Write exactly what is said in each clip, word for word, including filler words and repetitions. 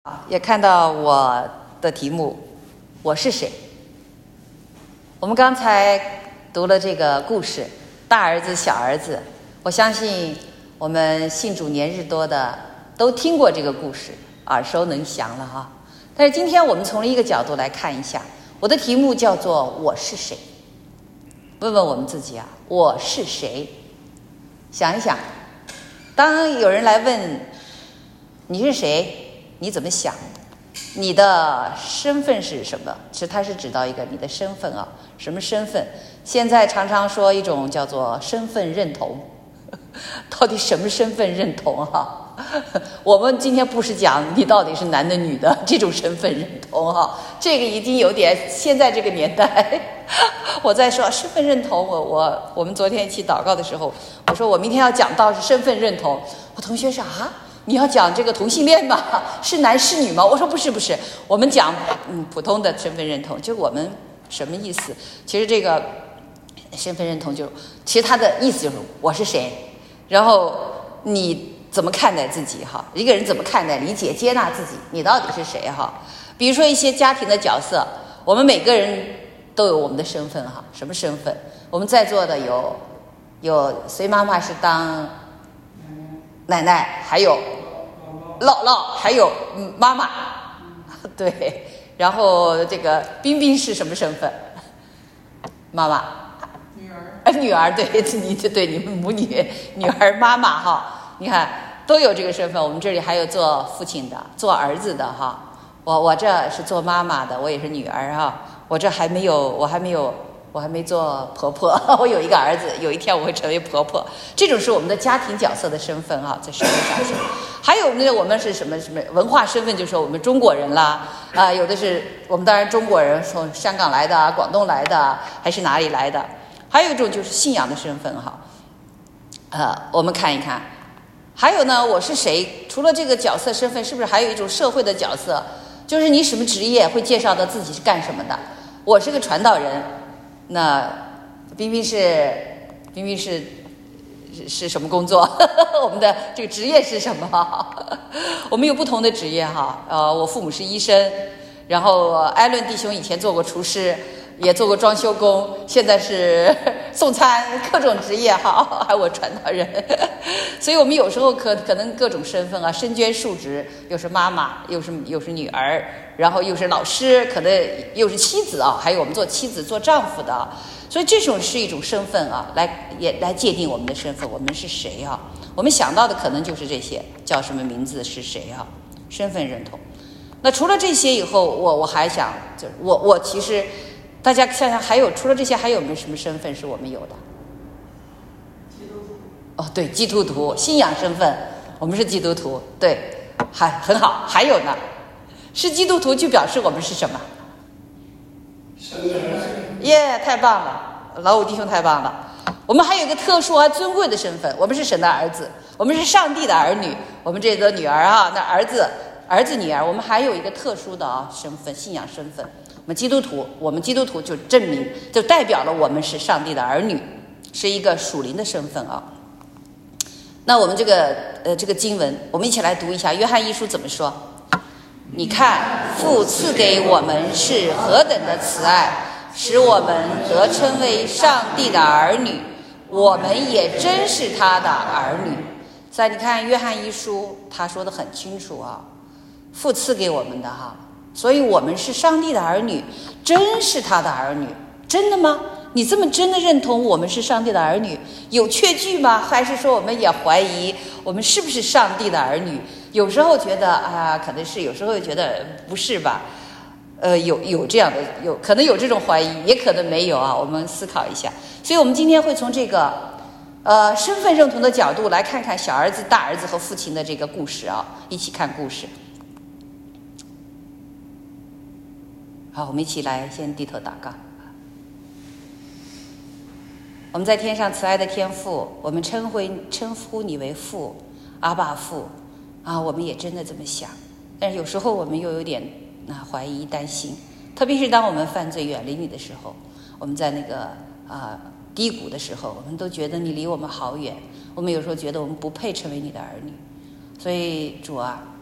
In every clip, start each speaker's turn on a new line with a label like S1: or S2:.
S1: 啊，也看到我的题目，我是谁？我们刚才读了这个故事，大儿子、小儿子，我相信我们信主年日多的都听过这个故事，耳熟能详了哈。但是今天我们从一个角度来看一下，我的题目叫做“我是谁”。问问我们自己啊，我是谁？想一想，当有人来问你是谁？你怎么想？你的身份是什么？其实它是指到一个你的身份啊，什么身份？现在常常说一种叫做身份认同，到底什么身份认同啊？我们今天不是讲你到底是男的女的这种身份认同哈、啊，这个已经有点现在这个年代。我在说身份认同，我我我们昨天一起祷告的时候，我说我明天要讲到是身份认同，我同学说啊。你要讲这个同性恋吗？是男是女吗？我说不是不是，我们讲嗯普通的身份认同，就我们什么意思？其实这个身份认同就，其实它的意思就是我是谁，然后你怎么看待自己哈？一个人怎么看待、理解、接纳自己？你到底是谁哈？比如说一些家庭的角色，我们每个人都有我们的身份哈。什么身份？我们在座的有有隋妈妈是当奶奶，还有姥姥，还有妈妈，对。然后这个冰冰是什么身份？妈妈，
S2: 女儿，
S1: 呃，女儿，对，你对你们母女，女儿妈妈哈，你看都有这个身份。我们这里还有做父亲的，做儿子的哈。我我这是做妈妈的，我也是女儿哈。我这还没有，我还没有。我还没做婆婆，我有一个儿子，有一天我会成为婆婆。这种是我们的家庭角色的身份哈，在社会上是。还有呢，我们是什么什么文化身份，就是我们中国人啦啊、呃，有的是我们当然中国人，从香港来的、广东来的，还是哪里来的？还有一种就是信仰的身份哈。呃，我们看一看，还有呢，我是谁？除了这个角色身份，是不是还有一种社会的角色？就是你什么职业，会介绍到自己是干什么的？我是个传道人。那冰冰是冰冰是是是什么工作？我们的这个职业是什么？我们有不同的职业哈。呃，我父母是医生，然后艾伦弟兄以前做过厨师，也做过装修工，现在是送餐，各种职业哈，还有我传道人。所以我们有时候可可能各种身份啊，身兼数职，又是妈妈，又是又是女儿。然后又是老师，可能又是妻子啊，还有我们做妻子、做丈夫的，所以这种是一种身份啊，来也来界定我们的身份，我们是谁啊？我们想到的可能就是这些，叫什么名字是谁啊？身份认同。那除了这些以后，我我还想，就是我我其实大家想想，还有除了这些，还有没有什么身份是我们有的？
S2: 基督徒。
S1: 哦，对，基督徒，信仰身份，我们是基督徒，对，还很好。还有呢？是基督徒就表示我们是什么？
S2: 神的儿子。
S1: 耶，太棒了，老五弟兄太棒了。我们还有一个特殊而尊贵的身份，我们是神的儿子，我们是上帝的儿女。我们这个女儿啊，那儿子、儿子、女儿，我们还有一个特殊的啊身份，信仰身份。我们基督徒，我们基督徒就证明，就代表了我们是上帝的儿女，是一个属灵的身份啊。那我们这个呃这个经文，我们一起来读一下《约翰一书》怎么说。你看，父赐给我们是何等的慈爱，使我们得称为上帝的儿女，我们也真是他的儿女。所以你看约翰一书他说的很清楚啊，父赐给我们的哈，所以我们是上帝的儿女，真是他的儿女。真的吗？你这么真的认同我们是上帝的儿女，有确据吗？还是说我们也怀疑我们是不是上帝的儿女？有时候觉得啊，可能是；有时候又觉得不是吧？呃，有有这样的，有可能有这种怀疑，也可能没有啊。我们思考一下。所以我们今天会从这个呃身份认同的角度来看看小儿子、大儿子和父亲的这个故事啊，一起看故事。好，我们一起来先低头祷告。我们在天上慈爱的天父，我们称呼称呼你为父，阿爸父啊，我们也真的这么想，但是有时候我们又有点啊怀疑担心，特别是当我们犯罪远离你的时候，我们在那个啊低谷的时候，我们都觉得你离我们好远，我们有时候觉得我们不配成为你的儿女，所以主啊，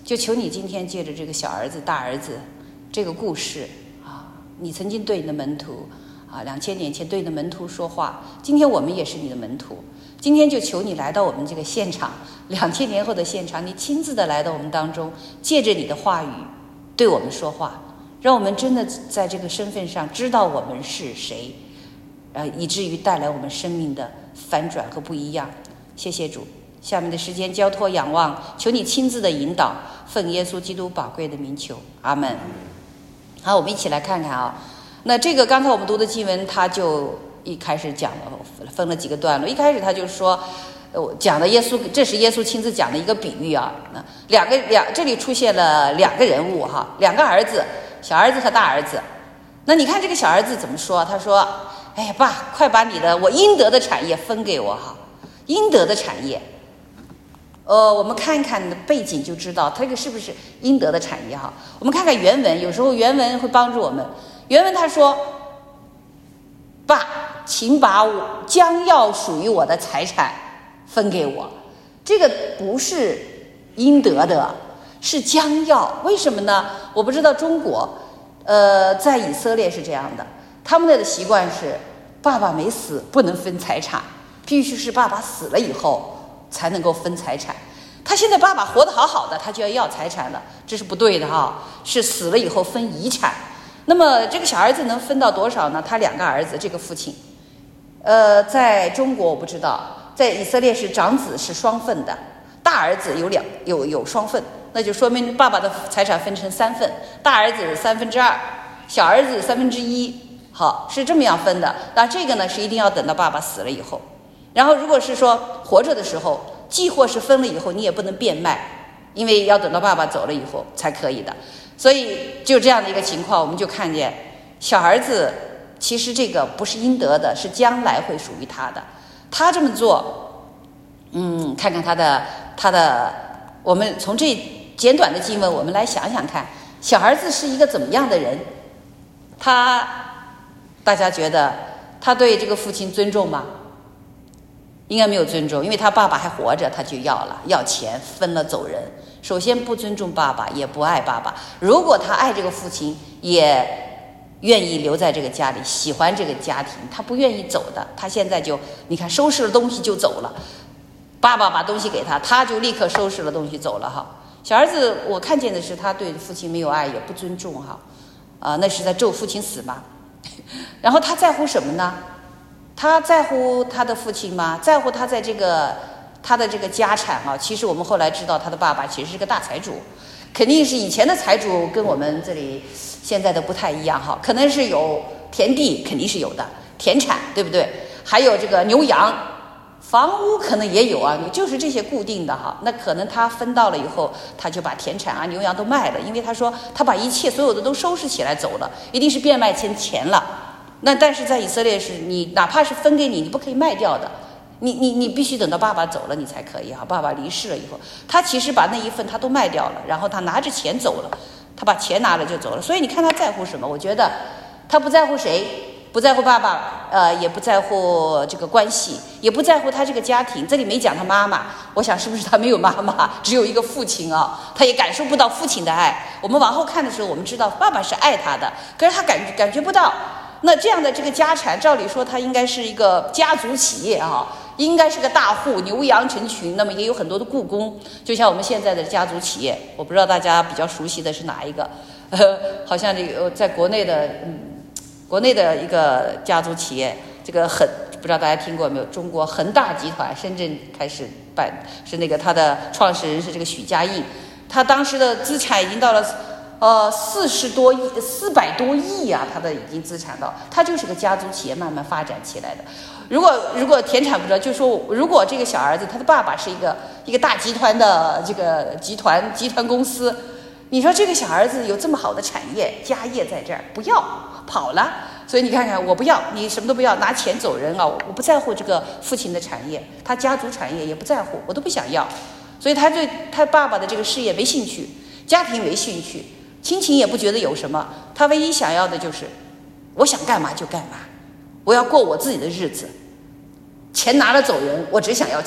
S1: 就求你今天借着这个小儿子、大儿子这个故事啊，你曾经对你的门徒啊，两千年前对你的门徒说话，今天我们也是你的门徒。今天就求你来到我们这个现场，两千年后的现场，你亲自的来到我们当中，借着你的话语对我们说话，让我们真的在这个身份上知道我们是谁，呃，以至于带来我们生命的反转和不一样。谢谢主，下面的时间交托仰望，求你亲自的引导，奉耶稣基督宝贵的名求，阿门。好，我们一起来看看啊，那这个刚才我们读的经文，他就一开始讲了，分了几个段落。一开始他就说，呃，讲的耶稣，这是耶稣亲自讲的一个比喻啊。那两个两这里出现了两个人物哈，两个儿子，小儿子和大儿子。那你看这个小儿子怎么说？他说：“哎呀，爸，快把你的我应得的产业分给我哈，应得的产业。”呃，我们看一看背景就知道，他这个是不是应得的产业哈？我们看看原文，有时候原文会帮助我们。原文他说：“爸，请把我将要属于我的财产分给我。”这个不是应得的，是将要。为什么呢？我不知道中国，呃，在以色列是这样的，他们的习惯是爸爸没死不能分财产，必须是爸爸死了以后才能够分财产。他现在爸爸活得好好的，他就要要财产了，这是不对的哈，是死了以后分遗产。那么这个小儿子能分到多少呢？他两个儿子，这个父亲，呃，在中国我不知道，在以色列是长子是双份的，大儿子有两有有双份，那就说明爸爸的财产分成三份，大儿子是三分之二，小儿子三分之一，好，是这么样分的。那这个呢是一定要等到爸爸死了以后，然后如果是说活着的时候，既或是分了以后，你也不能变卖，因为要等到爸爸走了以后才可以的。所以就这样的一个情况，我们就看见小儿子其实这个不是应得的，是将来会属于他的。他这么做，嗯，看看他的他的，我们从这简短的经文，我们来想想看，小儿子是一个怎么样的人？他，大家觉得他对这个父亲尊重吗？应该没有尊重，因为他爸爸还活着，他就要了，要钱分了走人。首先不尊重爸爸，也不爱爸爸。如果他爱这个父亲，也愿意留在这个家里，喜欢这个家庭，他不愿意走的。他现在就你看收拾了东西就走了，爸爸把东西给他，他就立刻收拾了东西走了哈。小儿子我看见的是他对父亲没有爱，也不尊重哈，啊、呃，那是在咒父亲死嘛。然后他在乎什么呢？他在乎他的父亲吗？在乎他在这个他的这个家产啊？其实我们后来知道，他的爸爸其实是个大财主，肯定是以前的财主跟我们这里现在的不太一样哈。可能是有田地，肯定是有的，田产对不对？还有这个牛羊，房屋可能也有啊，就是这些固定的哈。那可能他分到了以后，他就把田产啊、牛羊都卖了，因为他说他把一切所有的都收拾起来走了，一定是变卖成钱了。那但是在以色列是你哪怕是分给你，你不可以卖掉的，你你你必须等到爸爸走了你才可以哈。爸爸离世了以后，他其实把那一份他都卖掉了，然后他拿着钱走了，他把钱拿了就走了。所以你看他在乎什么？我觉得他不在乎谁，不在乎爸爸，呃，也不在乎这个关系，也不在乎他这个家庭。这里没讲他妈妈，我想是不是他没有妈妈，只有一个父亲啊？他也感受不到父亲的爱。我们往后看的时候，我们知道爸爸是爱他的，可是他感感觉不到。那这样的这个家产，照理说它应该是一个家族企业啊，应该是个大户，牛羊成群。那么也有很多的雇工，就像我们现在的家族企业，我不知道大家比较熟悉的是哪一个？呃，好像这个在国内的，嗯，国内的一个家族企业，这个恒，不知道大家听过没有？中国恒大集团深圳开始办，是那个他的创始人是这个许家印，他当时的资产已经到了。呃，四十多亿，四百多亿啊，他的已经资产到，他就是个家族企业慢慢发展起来的。如果如果田产不知道，就说如果这个小儿子他的爸爸是一个一个大集团的这个集团集团公司，你说这个小儿子有这么好的产业家业在这儿，不要跑了。所以你看看，我不要，你什么都不要，拿钱走人啊！我不在乎这个父亲的产业，他家族产业也不在乎，我都不想要。所以他对他爸爸的这个事业没兴趣，家庭没兴趣。亲情也不觉得有什么，他唯一想要的就是我想干嘛就干嘛，我要过我自己的日子，钱拿了走人，我只想要钱，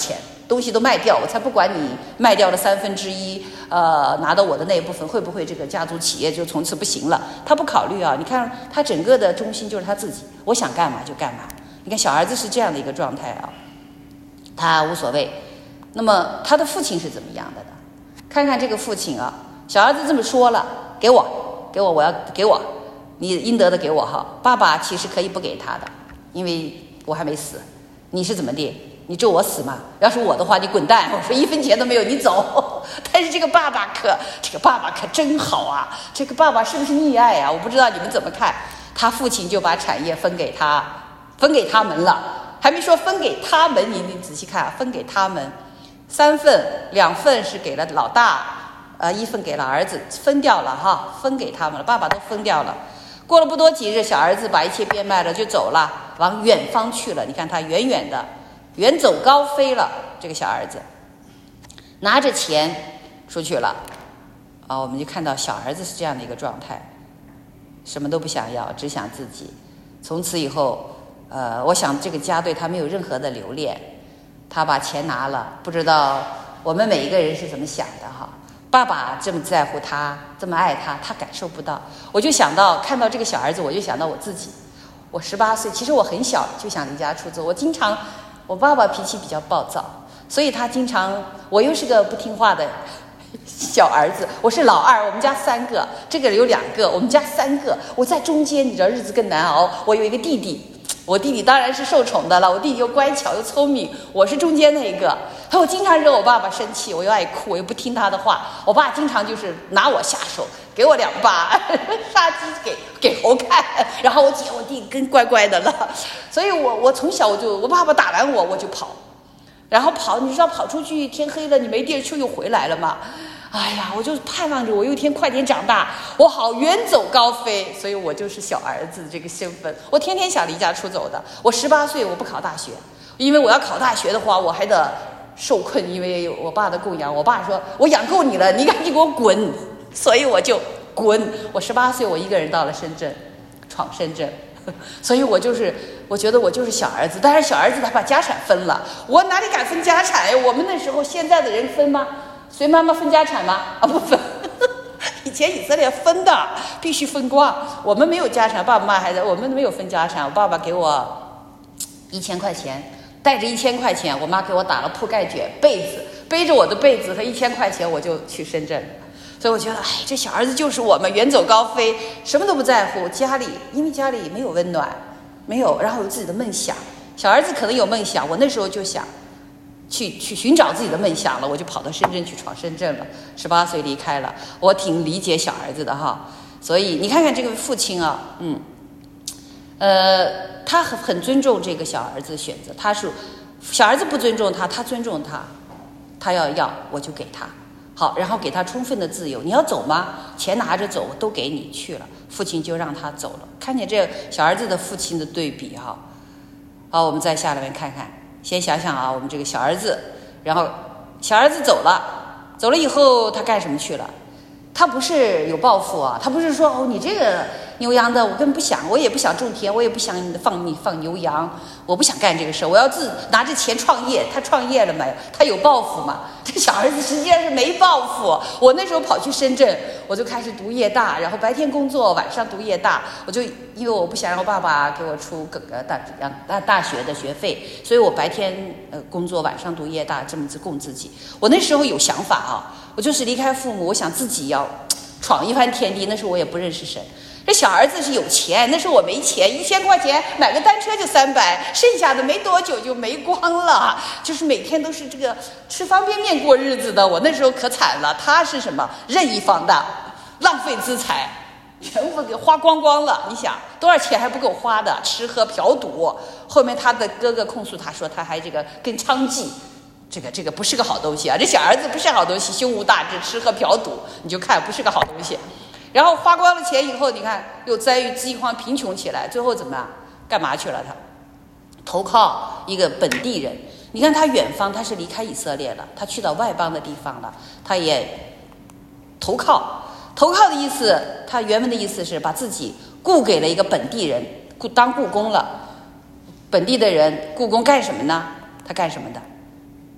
S1: 东西都卖掉，我才不管你卖掉了三分之一，呃，拿到我的那一部分，会不会这个家族企业就从此不行了？他不考虑啊，你看他整个的中心就是他自己，我想干嘛就干嘛。你看小儿子是这样的一个状态啊，他无所谓。那么他的父亲是怎么样的呢？看看这个父亲啊，小儿子这么说了，给我，给我，我要给我，你应得的给我哈。爸爸其实可以不给他的，因为我还没死。你是怎么的？你咒我死吗？要是我的话，你滚蛋！我说一分钱都没有，你走。但是这个爸爸可，这个爸爸可真好啊！这个爸爸是不是溺爱啊？我不知道你们怎么看。他父亲就把产业分给他，分给他们了，还没说分给他们。你你仔细看，分给他们，三份，两份是给了老大，呃，一份给了儿子，分掉了哈，分给他们了，爸爸都分掉了。过了不多几日，小儿子把一切变卖了，就走了，往远方去了。你看他远远的，远走高飞了。这个小儿子拿着钱出去了啊，我们就看到小儿子是这样的一个状态，什么都不想要，只想自己。从此以后，呃，我想这个家对他没有任何的留恋。他把钱拿了，不知道我们每一个人是怎么想的哈。爸爸这么在乎他，这么爱他，他感受不到。我就想到看到这个小儿子，我就想到我自己。我十八岁，其实我很小就想离家出走。我经常，我爸爸脾气比较暴躁，所以他经常，我又是个不听话的小儿子，我是老二，我们家三个，这个有两个，我们家三个，我在中间，你知道日子更难熬。我有一个弟弟。我弟弟当然是受宠的了，我弟弟又乖巧又聪明，我是中间那一个。我经常惹我爸爸生气，我又爱哭，我又不听他的话。我爸经常就是拿我下手，给我两巴，杀鸡给给猴看。然后我姐我弟更乖乖的了，所以我我从小我就我爸爸打完我我就跑，然后跑，你知道跑出去天黑了，你没地儿去又回来了嘛。哎呀，我就盼望着我有一天快点长大，我好远走高飞，所以我就是小儿子这个身份，我天天想离家出走的。我十八岁我不考大学，因为我要考大学的话，我还得受困，因为我爸的供养。我爸说我养够你了，你赶紧给我滚，所以我就滚。我十八岁我一个人到了深圳，闯深圳，所以我就是我觉得我就是小儿子。但是小儿子他把家产分了，我哪里敢分家产呀？我们那时候现在的人分吗？随妈妈分家产吗？啊，不分。以前以色列分的，必须分光。我们没有家产，爸爸妈妈还在，我们没有分家产。我爸爸给我一千块钱，带着一千块钱，我妈给我打了铺盖卷被子，背着我的被子和一千块钱，我就去深圳了。所以我觉得，哎，这小儿子就是我们，远走高飞，什么都不在乎。家里因为家里没有温暖，没有，然后有自己的梦想。小儿子可能有梦想，我那时候就想。去去寻找自己的梦想了，我就跑到深圳去闯深圳了。十八岁离开了，我挺理解小儿子的哈。所以你看看这个父亲啊，嗯，呃，他很很尊重这个小儿子的选择。他是小儿子不尊重他，他尊重他，他要要我就给他好，然后给他充分的自由。你要走吗？钱拿着走，我都给你去了。父亲就让他走了。看见这小儿子的父亲的对比哈。好，我们再下来面看看。先想想啊，我们这个小儿子，然后小儿子走了，走了以后他干什么去了？他不是有抱负啊，他不是说哦，你这个牛羊的我根本不想，我也不想种田，我也不想放你放牛羊，我不想干这个事，我要自拿着钱创业。他创业了没有？他有抱负吗？这小儿子实际上是没抱负。我那时候跑去深圳，我就开始读夜大，然后白天工作，晚上读夜大。我就因为我不想让我爸爸给我出个大大大学的学费，所以我白天呃工作，晚上读夜大，这么自供自己。我那时候有想法啊，我就是离开父母，我想自己要闯一番天地。那时候我也不认识神。这小儿子是有钱，那时候我没钱，一千块钱买个单车就三百，剩下的没多久就没光了，就是每天都是这个吃方便面过日子的。我那时候可惨了，他是什么任意放大，浪费资财，全部给花光光了。你想多少钱还不够花的，吃喝嫖赌。后面他的哥哥控诉他说，他还这个跟娼妓。这个这个不是个好东西啊！这小儿子不是好东西，胸无大志，吃喝嫖赌，你就看不是个好东西。然后花光了钱以后，你看又遭遇饥荒贫穷起来，最后怎么样？干嘛去了他？投靠一个本地人。你看他远方，他是离开以色列了，他去到外邦的地方了，他也投靠。投靠的意思，他原文的意思是把自己雇给了一个本地人，雇当雇工了。本地的人雇工干什么呢？他干什么的？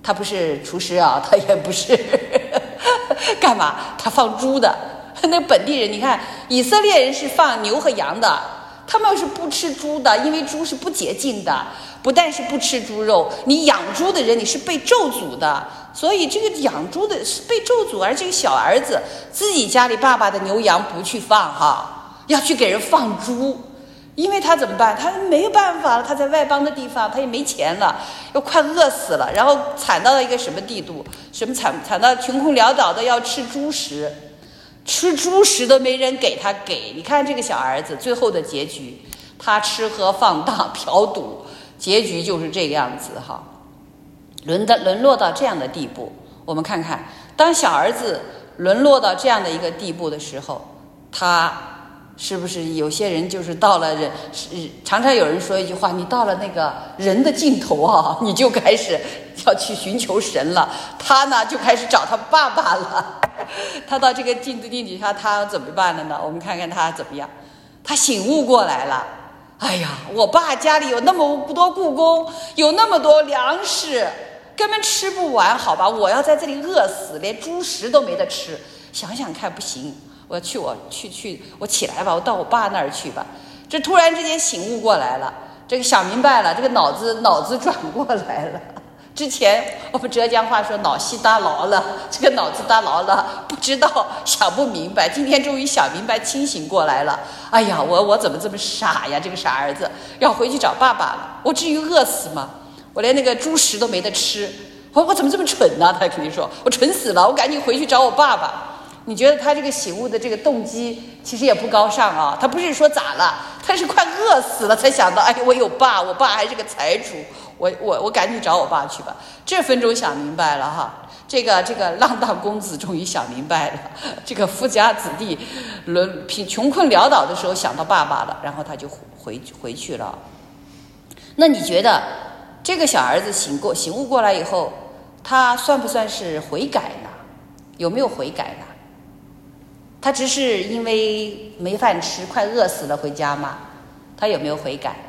S1: 他不是厨师啊，他也不是干嘛，他放猪的。那本地人，你看以色列人是放牛和羊的，他们是不吃猪的，因为猪是不洁净的。不但是不吃猪肉，你养猪的人你是被咒诅的，所以这个养猪的是被咒诅。而这个小儿子自己家里爸爸的牛羊不去放哈，要去给人放猪，因为他怎么办？他没有办法了，他在外邦的地方，他也没钱了，又快饿死了，然后惨到了一个什么地步？什么惨？惨到穷困潦倒的要吃猪食，吃猪食都没人给他给。你看这个小儿子最后的结局，他吃喝放荡嫖赌。结局就是这个样子哈，沦的沦落到这样的地步。我们看看，当小儿子沦落到这样的一个地步的时候，他是不是有些人就是到了人，常常有人说一句话，你到了那个人的尽头啊，你就开始要去寻求神了。他呢就开始找他爸爸了。他到这个境地底下，他怎么办了呢？我们看看他怎么样。他醒悟过来了。哎呀，我爸家里有那么多故宫，有那么多粮食，根本吃不完，好吧？我要在这里饿死，连猪食都没得吃。想想看，不行，我要去，我去去，我起来吧，我到我爸那儿去吧。这突然之间醒悟过来了，这个想明白了，这个脑子脑子转过来了。之前我们浙江话说脑细大牢了，这个脑子大牢了，不知道想不明白，今天终于想明白，清醒过来了。哎呀，我我怎么这么傻呀？这个傻儿子要回去找爸爸了，我至于饿死吗？我连那个猪食都没得吃，我我怎么这么蠢呢？他肯定说我蠢死了，我赶紧回去找我爸爸。你觉得他这个醒悟的这个动机其实也不高尚啊，他不是说咋了，他是快饿死了才想到，哎，我有爸，我爸还是个财主，我我我赶紧找我爸去吧。这分钟想明白了哈，这个这个浪荡公子终于想明白了，这个富家子弟沦贫穷困潦倒的时候想到爸爸了，然后他就回回去了。那你觉得这个小儿子醒过醒悟过来以后，他算不算是悔改呢？有没有悔改呢？他只是因为没饭吃，快饿死了回家吗？他有没有悔改？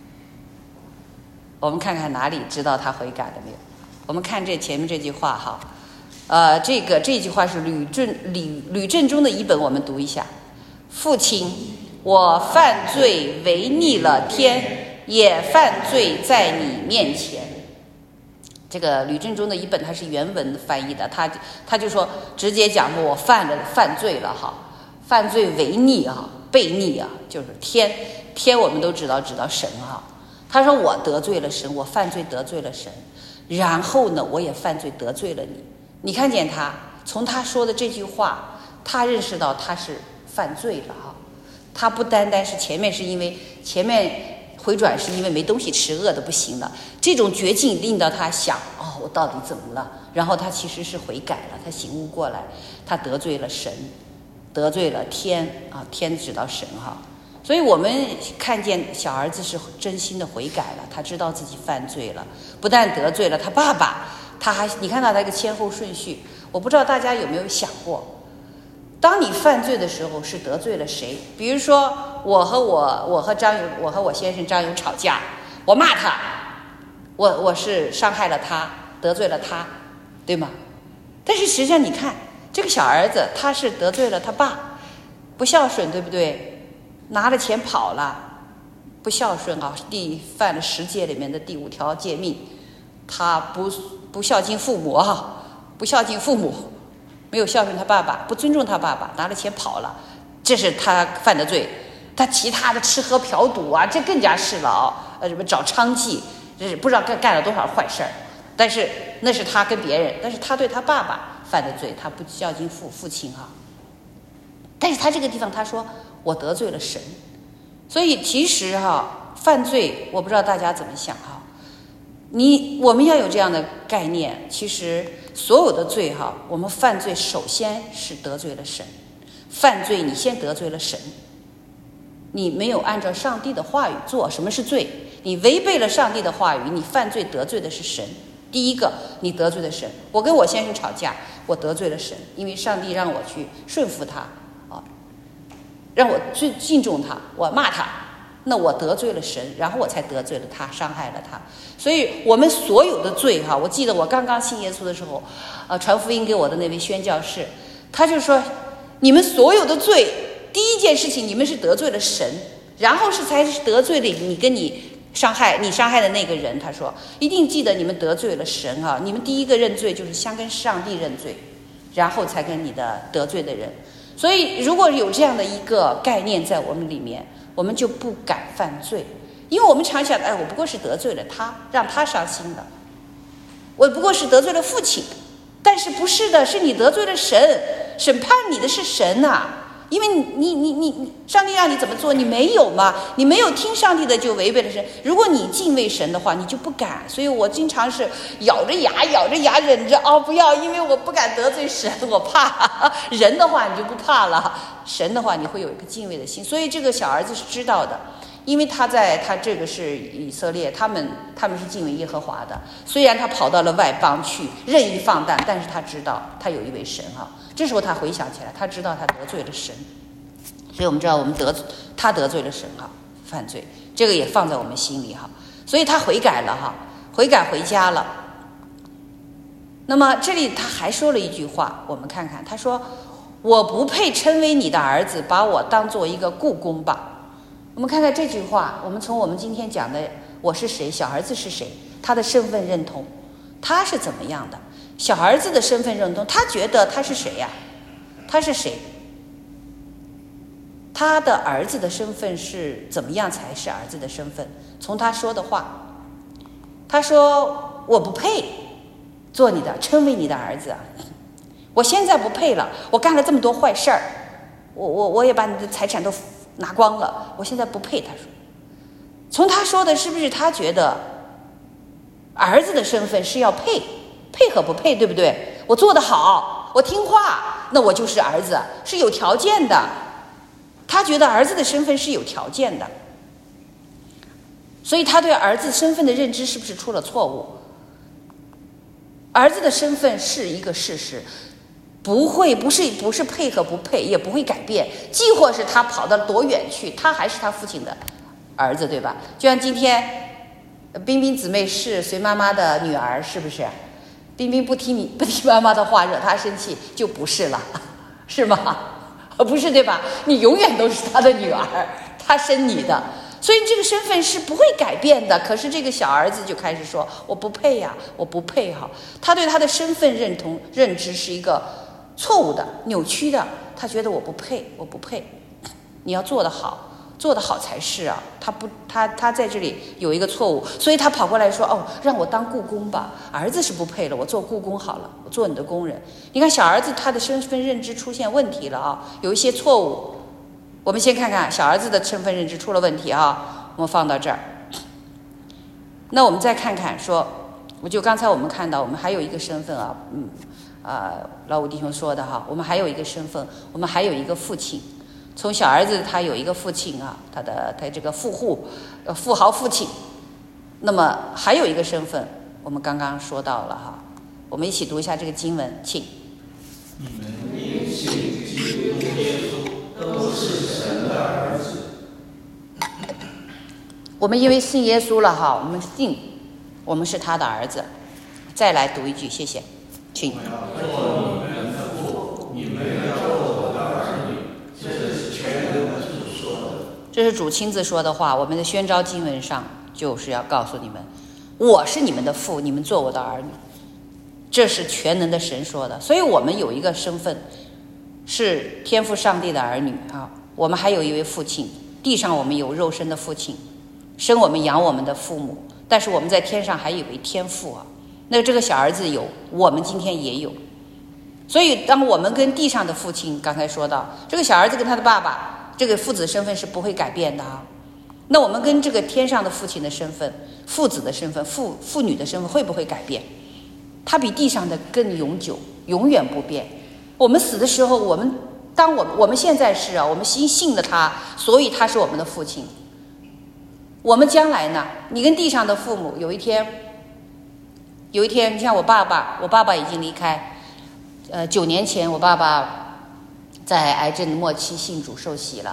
S1: 我们看看哪里知道他悔改了没有？我们看这前面这句话哈，呃，这个这句话是吕正吕吕正中的一本，我们读一下：父亲，我犯罪违逆了天，也犯罪在你面前。这个吕正中的一本他是原文翻译的，他他就说直接讲说我犯了犯罪了哈，犯罪违逆啊，悖逆啊，就是天天我们都知道知道神啊。他说我得罪了神，我犯罪得罪了神，然后呢我也犯罪得罪了你。你看见他从他说的这句话，他认识到他是犯罪了哈。他不单单是前面是因为前面回转是因为没东西吃，饿得不行了，这种绝境令到他想，哦，我到底怎么了？然后他其实是悔改了，他醒悟过来，他得罪了神，得罪了天啊，天指到神哈。所以我们看见小儿子是真心的悔改了，他知道自己犯罪了，不但得罪了他爸爸，他还你看到他一个先后顺序，我不知道大家有没有想过，当你犯罪的时候是得罪了谁？比如说我和我我和张勇，我和我先生张勇吵架，我骂他，我我是伤害了他，得罪了他，对吗？但是实际上你看这个小儿子，他是得罪了他爸，不孝顺，对不对？拿了钱跑了，不孝顺啊，第犯了十诫里面的第五条诫命，他不不孝敬父母啊，不孝敬父母，没有孝顺他爸爸，不尊重他爸爸，拿了钱跑了，这是他犯的罪。他其他的吃喝嫖赌啊，这更加是了啊，呃，什么找娼妓，这是不知道干干了多少坏事儿。但是那是他跟别人，但是他对他爸爸犯的罪，他不孝敬父父亲啊。但是他这个地方他说我得罪了神，所以其实哈、啊，犯罪我不知道大家怎么想哈、啊，你我们要有这样的概念，其实所有的罪哈、啊，我们犯罪首先是得罪了神，犯罪你先得罪了神，你没有按照上帝的话语做，什么是罪？你违背了上帝的话语，你犯罪得罪的是神。第一个，你得罪了神。我跟我先生吵架，我得罪了神，因为上帝让我去顺服他啊，让我尊敬重他，我骂他， 那我得罪了神，然后我才得罪了他，伤害了他。所以我们所有的罪哈，我记得我刚刚信耶稣的时候，呃，传福音给我的那位宣教士，他就说，你们所有的罪，第一件事情你们是得罪了神，然后是才是得罪了你跟你伤害你伤害的那个人。他说一定记得你们得罪了神啊，你们第一个认罪就是先跟上帝认罪，然后才跟你的得罪的人。所以如果有这样的一个概念在我们里面，我们就不敢犯罪，因为我们常想，哎，我不过是得罪了他，让他伤心了，我不过是得罪了父亲。但是不是的，是你得罪了神，审判你的是神呐、啊。因为你你你你上帝让你怎么做，你没有嘛，你没有听上帝的就违背了神。如果你敬畏神的话，你就不敢。所以我经常是咬着牙咬着牙忍着，哦，不要，因为我不敢得罪神，我怕。人的话你就不怕了，神的话你会有一个敬畏的心。所以这个小儿子是知道的，因为他在他这个是以色列，他们他们是敬畏耶和华的。虽然他跑到了外邦去任意放荡，但是他知道他有一位神啊。这时候他回想起来，他知道他得罪了神，所以我们知道我们得他得罪了神哈，犯罪，这个也放在我们心里哈。所以他悔改了哈，悔改回家了。那么这里他还说了一句话，我们看看，他说：“我不配称为你的儿子，把我当做一个雇工吧。”我们看看这句话，我们从我们今天讲的我是谁，小儿子是谁，他的身份认同，他是怎么样的？小儿子的身份认同，他觉得他是谁呀？他是谁？他的儿子的身份是怎么样才是儿子的身份？从他说的话，他说：“我不配做你的，称为你的儿子啊！我现在不配了，我干了这么多坏事儿，我我我也把你的财产都拿光了，我现在不配。”他说，从他说的是不是他觉得儿子的身份是要配？配和不配，对不对？我做得好，我听话，那我就是儿子，是有条件的。他觉得儿子的身份是有条件的，所以他对儿子身份的认知是不是出了错误？儿子的身份是一个事实，不会不是不是配和不配，也不会改变。既或是他跑到多远去，他还是他父亲的儿子，对吧？就像今天冰冰姊妹是随妈妈的女儿，是不是？冰冰不听你不听妈妈的话，惹她生气就不是了，是吗？不是，对吧？你永远都是她的女儿，她生你的，所以这个身份是不会改变的。可是这个小儿子就开始说：“我不配呀，我不配哈。”他对他的身份认同认知是一个错误的、扭曲的。他觉得我不配，我不配。你要做得好。做得好才是啊，他不，他他在这里有一个错误，所以他跑过来说：“哦，让我当雇工吧，儿子是不配了，我做雇工好了，我做你的工人。”你看小儿子他的身份认知出现问题了啊，有一些错误。我们先看看小儿子的身份认知出了问题啊，我们放到这儿。那我们再看看说，我就刚才我们看到，我们还有一个身份啊，嗯，啊、呃，老五弟兄说的哈，我们还有一个身份，我们还有一个父亲。从小儿子他有一个父亲啊，他的他这个富户，呃富豪父亲。那么还有一个身份，我们刚刚说到了哈，我们一起读一下这个经文，请。
S3: 你们因信基督耶稣都是神的儿子。
S1: 我们因为信耶稣了哈，我们信，我们是他的儿子。再来读一句，谢谢，请。
S3: 我要做你们的父，你们要做我的儿女。这是全能的主说的。
S1: 这是主亲自说的话，我们的宣召经文上就是要告诉你们，我是你们的父，你们做我的儿女。这是全能的神说的。所以我们有一个身份是天父上帝的儿女啊，我们还有一位父亲，地上我们有肉身的父亲，生我们养我们的父母，但是我们在天上还有一位天父啊。那这个小儿子有，我们今天也有。所以当我们跟地上的父亲，刚才说到这个小儿子跟他的爸爸，这个父子身份是不会改变的啊。那我们跟这个天上的父亲的身份，父子的身份，父父女的身份会不会改变？他比地上的更永久，永远不变。我们死的时候，我们当我们我们现在是啊，我们信信了他，所以他是我们的父亲。我们将来呢？你跟地上的父母，有一天，有一天，你像我爸爸，我爸爸已经离开。呃，九年前我爸爸在癌症的末期信主受洗了，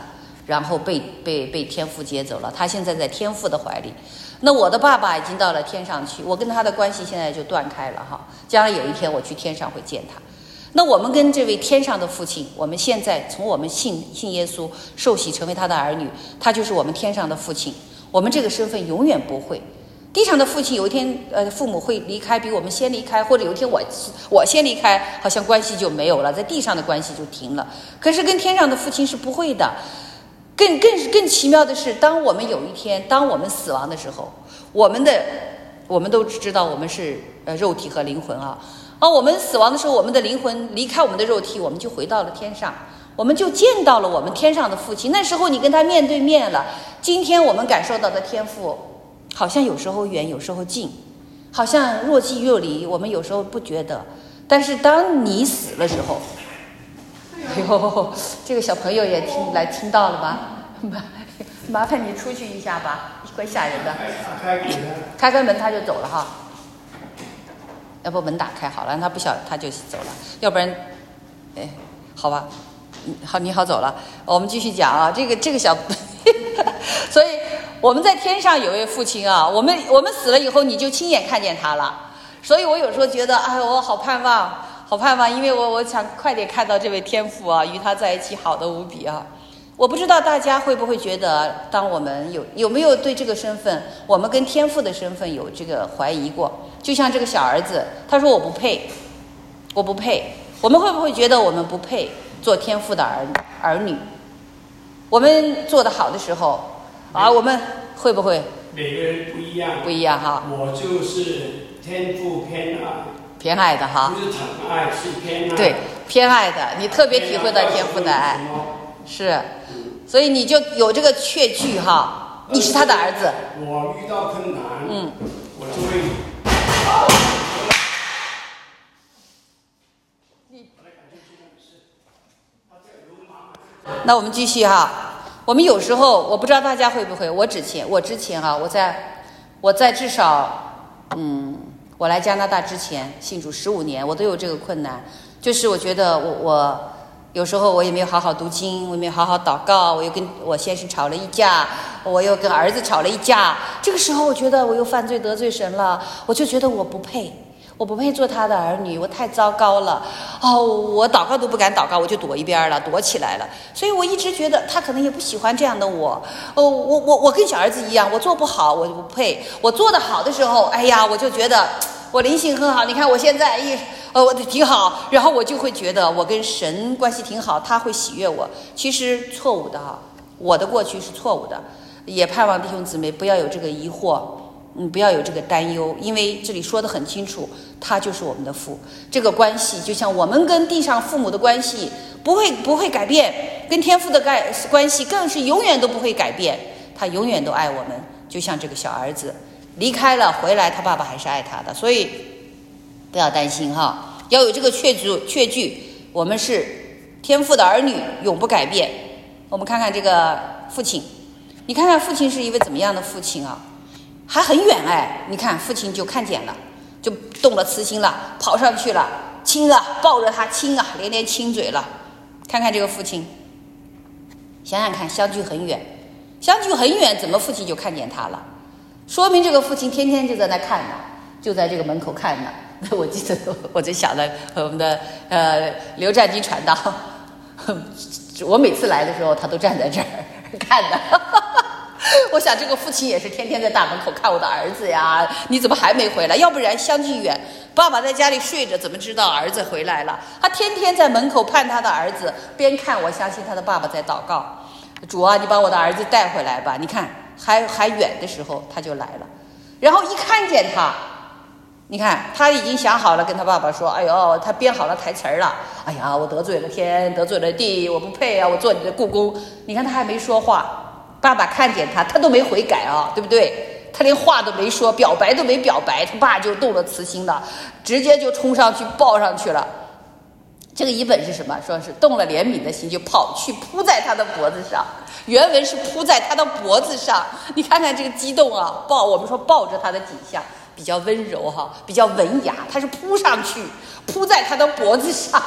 S1: 然后被被被天父接走了，他现在在天父的怀里。那我的爸爸已经到了天上去，我跟他的关系现在就断开了哈。将来有一天我去天上会见他。那我们跟这位天上的父亲，我们现在从我们信信耶稣受洗成为他的儿女，他就是我们天上的父亲。我们这个身份永远不会。地上的父亲有一天，呃，父母会离开，比我们先离开，或者有一天我我先离开，好像关系就没有了，在地上的关系就停了。可是跟天上的父亲是不会的。更更更奇妙的是，当我们有一天，当我们死亡的时候，我们的我们都知道我们是呃肉体和灵魂啊。啊，我们死亡的时候，我们的灵魂离开我们的肉体，我们就回到了天上，我们就见到了我们天上的父亲。那时候你跟他面对面了。今天我们感受到的天父，好像有时候远，有时候近，好像若即若离，我们有时候不觉得。但是当你死了之后，哎呦，这个小朋友也听来听到了吧？麻麻烦你出去一下吧，怪吓人的。开开门他就走了哈。要不门打开好了，让他不晓他就走了，要不然，哎，好吧，好，你好走了，我们继续讲啊，这个这个小，所以我们在天上有位父亲啊，我们我们死了以后你就亲眼看见他了，所以我有时候觉得，哎，我好盼望，好盼望，因为我我想快点看到这位天父啊，与他在一起好的无比啊。我不知道大家会不会觉得，当我们有有没有对这个身份，我们跟天父的身份有这个怀疑过？就像这个小儿子，他说我不配，我不配。我们会不会觉得我们不配做天父的儿儿女？我们做得好的时候啊，我们会不会？
S2: 每个人不一样，
S1: 不一样哈。
S2: 我就是天父偏爱，
S1: 偏爱的哈。
S2: 不是疼爱，是偏爱。
S1: 对，偏爱的，你特别体会到天父的爱。是，所以你就有这个确据哈，你是他的儿子。
S2: 我遇到困难，
S1: 嗯，
S2: 我就会。
S1: 那我们继续哈，我们有时候我不知道大家会不会，我之前我之前啊，我在我在至少嗯，我来加拿大之前信主十五年，我都有这个困难，就是我觉得我我。有时候我也没有好好读经，我也没有好好祷告，我又跟我先生吵了一架，我又跟儿子吵了一架。这个时候我觉得我又犯罪得罪神了，我就觉得我不配，我不配做他的儿女，我太糟糕了。哦，我祷告都不敢祷告，我就躲一边了，躲起来了。所以我一直觉得他可能也不喜欢这样的我。哦，我我我跟小儿子一样，我做不好，我就不配。我做得好的时候，哎呀，我就觉得我灵性很好。你看我现在一。呃，我挺好，然后我就会觉得我跟神关系挺好，他会喜悦我。其实错误的哈，我的过去是错误的，也盼望弟兄姊妹不要有这个疑惑，嗯，不要有这个担忧，因为这里说得很清楚，他就是我们的父。这个关系就像我们跟地上父母的关系不会不会改变，跟天父的关关系更是永远都不会改变，他永远都爱我们，就像这个小儿子离开了回来，他爸爸还是爱他的，所以不要担心哈，要有这个确据，确据我们是天父的儿女，永不改变。我们看看这个父亲，你看看父亲是一位怎么样的父亲啊？还很远哎，你看父亲就看见了，就动了慈心了，跑上去了，亲啊，抱着他亲啊，连连亲嘴了。看看这个父亲，想想看，相距很远，相距很远，怎么父亲就看见他了？说明这个父亲天天就在那看呢。就在这个门口看呢，我记得我就想到我们的呃刘占金传道，我每次来的时候他都站在这儿看的。我想这个父亲也是天天在大门口看我的儿子呀，你怎么还没回来？要不然相距远，爸爸在家里睡着，怎么知道儿子回来了？他天天在门口盼他的儿子，边看我相信他的爸爸在祷告，主啊，你把我的儿子带回来吧。你看还还远的时候他就来了，然后一看见他。你看他已经想好了跟他爸爸说，哎呦，他编好了台词儿了，哎呀，我得罪了天，得罪了地，我不配啊，我做你的故宫。你看他还没说话，爸爸看见他他都没悔改啊，对不对？他连话都没说，表白都没表白，他爸就动了慈心了，直接就冲上去抱上去了。这个译本是什么？说是动了怜悯的心，就跑去扑在他的脖子上，原文是扑在他的脖子上。你看看这个激动啊，抱，我们说抱着他的景象比较温柔哈，比较文雅，他是扑上去扑在他的脖子上，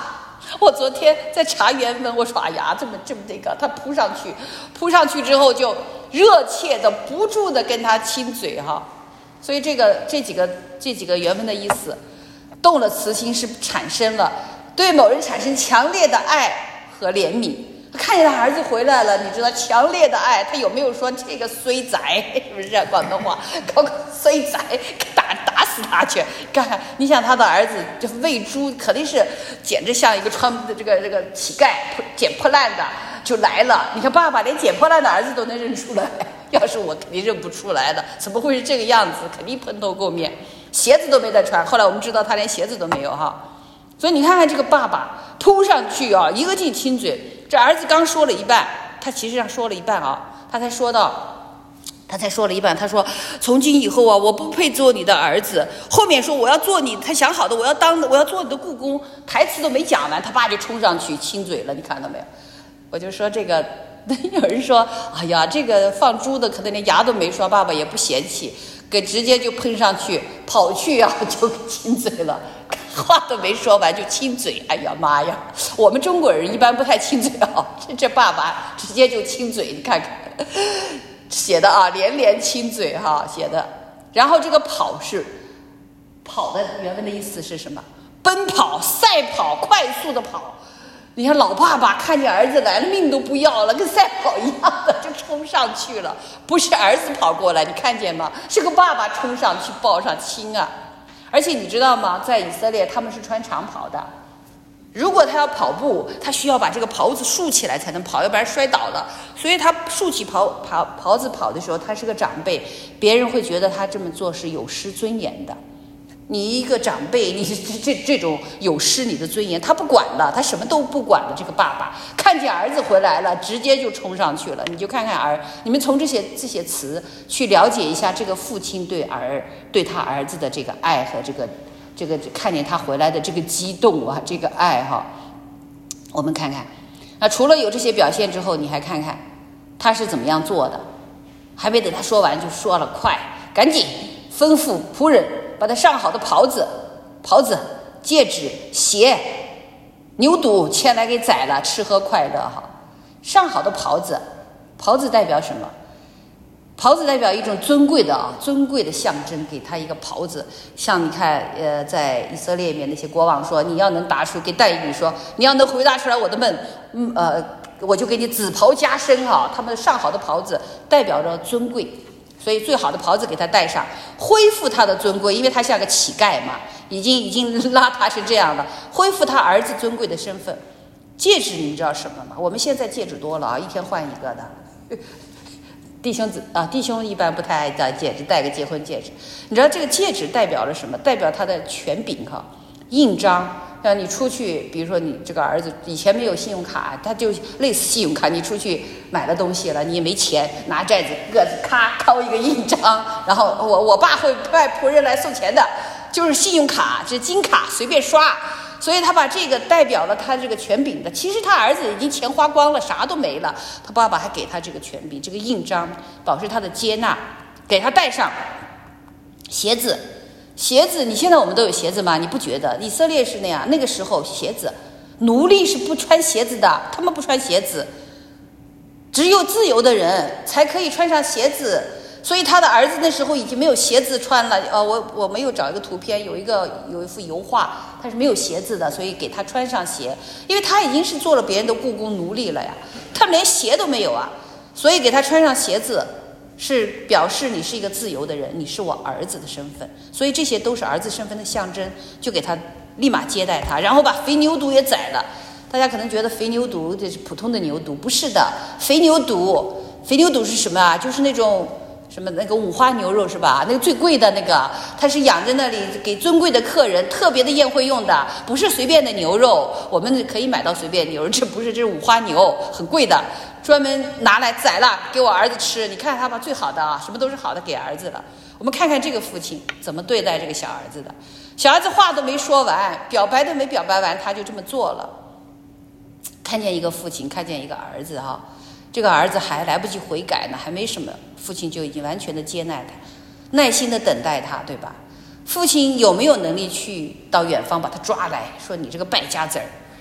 S1: 我昨天在查原文，我说哎呀，这么这么这个，他扑上去，扑上去之后就热切的不住的跟他亲嘴哈。所以这个这几个这几个原文的意思，动了慈心是产生了对某人产生强烈的爱和怜悯。看见他儿子回来了，你知道强烈的爱，他有没有说这个衰仔，是不是广东话？搞个衰仔，打打死他去！看看，你想他的儿子这喂猪，肯定是简直像一个穿这个这个乞丐，捡破烂的就来了。你看爸爸连捡破烂的儿子都能认出来，要是我肯定认不出来的，怎么会是这个样子？肯定蓬头垢面，鞋子都没得穿。后来我们知道他连鞋子都没有哈。所以你看看这个爸爸扑上去啊，一个劲亲嘴。这儿子刚说了一半，他其实上说了一半啊，他才说到，他才说了一半。他说：“从今以后啊，我不配做你的儿子。”后面说我要做你，他想好的，我要当，我要做你的故宫。台词都没讲完，他爸就冲上去亲嘴了，你看到没有？我就说这个，有人说，哎呀，这个放猪的可能连牙都没刷，爸爸也不嫌弃，给直接就喷上去，跑去啊就亲嘴了。话都没说完就亲嘴，哎呀妈呀！我们中国人一般不太亲嘴啊，这这爸爸直接就亲嘴，你看看写的啊，连连亲嘴哈写的。然后这个跑是跑的原文的意思是什么？奔跑、赛跑、快速的跑。你看老爸爸看见儿子来了，命都不要了，跟赛跑一样的就冲上去了，不是儿子跑过来，你看见吗？是个爸爸冲上去抱上亲啊！而且你知道吗？在以色列他们是穿长袍的，如果他要跑步，他需要把这个袍子竖起来才能跑，要不然摔倒了。所以他竖起袍袍袍子跑的时候，他是个长辈，别人会觉得他这么做是有失尊严的。你一个长辈，你这这这种有失你的尊严，他不管了，他什么都不管了。这个爸爸看见儿子回来了，直接就冲上去了。你就看看儿，你们从这些这些词去了解一下这个父亲对儿对他儿子的这个爱和这个这个看见他回来的这个激动啊，这个爱哈。我们看看，那除了有这些表现之后，你还看看他是怎么样做的。还没等他说完就说了，快，赶紧吩咐仆人把他上好的袍子、袍子、戒指、鞋、牛犊牵来给宰了，吃喝快乐哈。上好的袍子，袍子代表什么？袍子代表一种尊贵的啊，尊贵的象征，给他一个袍子。像你看，呃，在以色列里面那些国王说，你要能答出，给但以理说，你要能回答出来我的问，嗯呃，我就给你紫袍加身啊。他们上好的袍子代表着尊贵。所以最好的袍子给他戴上，恢复他的尊贵，因为他像个乞丐嘛，已经已经邋遢成这样了，恢复他儿子尊贵的身份。戒指你们知道什么吗？我们现在戒指多了啊，一天换一个的。弟兄子啊，弟兄一般不太爱戴戒指，戴个结婚戒指。你知道这个戒指代表了什么？代表他的权柄哈，印章。让你出去，比如说你这个儿子以前没有信用卡，他就类似信用卡，你出去买了东西了，你也没钱，拿寨子个子咔敲一个印章，然后我我爸会派仆人来送钱的，就是信用卡，这是金卡，随便刷。所以他把这个代表了他这个权柄的。其实他儿子已经钱花光了，啥都没了，他爸爸还给他这个权柄，这个印章表示他的接纳，给他戴上鞋子。鞋子，你现在我们都有鞋子吗？你不觉得？以色列是那样，那个时候鞋子，奴隶是不穿鞋子的，他们不穿鞋子，只有自由的人才可以穿上鞋子。所以他的儿子那时候已经没有鞋子穿了。呃，我我没有找一个图片，有一个有一幅油画，他是没有鞋子的，所以给他穿上鞋，因为他已经是做了别人的故宫奴隶了呀，他们连鞋都没有啊，所以给他穿上鞋子。是表示你是一个自由的人，你是我儿子的身份，所以这些都是儿子身份的象征，就给他立马接待他，然后把肥牛犊也宰了。大家可能觉得肥牛犊这是普通的牛犊，不是的，肥牛犊，肥牛犊是什么啊？就是那种什么那个五花牛肉是吧？那个最贵的那个，它是养在那里给尊贵的客人特别的宴会用的，不是随便的牛肉。我们可以买到随便牛肉，这不是，这是五花牛，很贵的。专门拿来宰了给我儿子吃，你看他把最好的啊，什么都是好的给儿子了。我们看看这个父亲怎么对待这个小儿子的。小儿子话都没说完，表白都没表白完，他就这么做了。看见一个父亲，看见一个儿子哈，这个儿子还来不及悔改呢，还没什么，父亲就已经完全的接纳他，耐心的等待他，对吧？父亲有没有能力去到远方把他抓来，说你这个败家子儿，